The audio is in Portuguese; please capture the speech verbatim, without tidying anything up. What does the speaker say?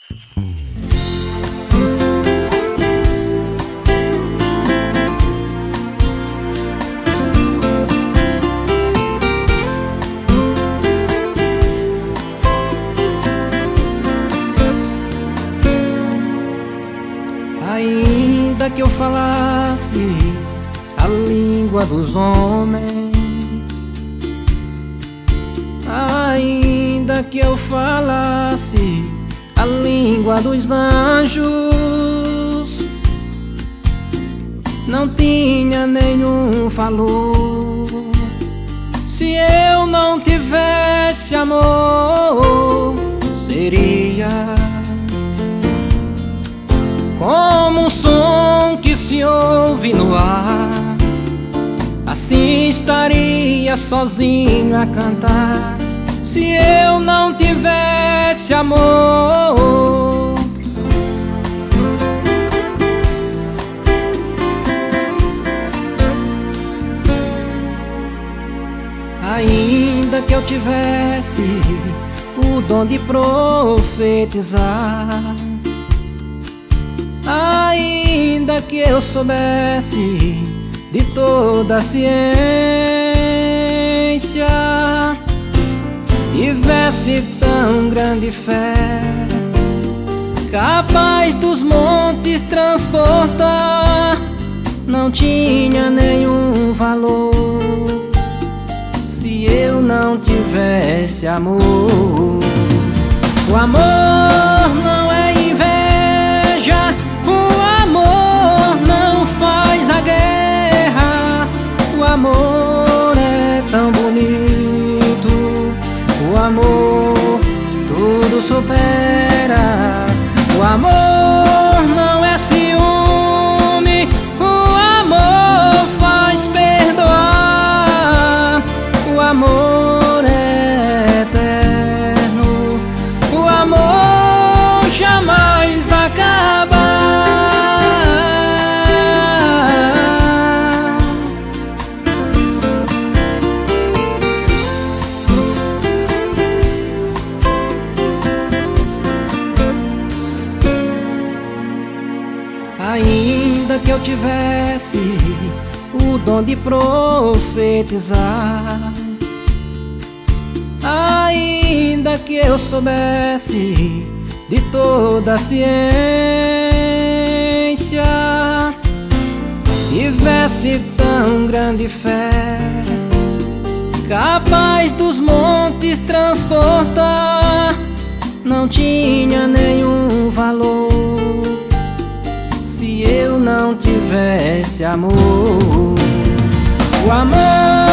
Ainda que eu falasse a língua dos homens, ainda que eu falasse a língua dos anjos, não tinha nenhum valor se eu não tivesse amor. Seria como um som que se ouve no ar, assim estaria sozinho a cantar se eu não tivesse amor. Ainda que eu tivesse o dom de profetizar, ainda que eu soubesse de toda a ciência, tivesse tão grande fé, capaz dos montes transportar, não tinha nenhum valor se eu não tivesse amor. O amor não é inveja, o amor não faz a guerra, o amor é tão bonito, o amor tudo supera. O amor não é ciúme, o amor faz perdoar, o amor é eterno, o amor jamais acaba. Ainda que eu tivesse o dom de profetizar, ainda que eu soubesse de toda a ciência, tivesse tão grande fé, capaz dos montes transportar, não tinha nenhum valor se eu não tivesse amor. O amor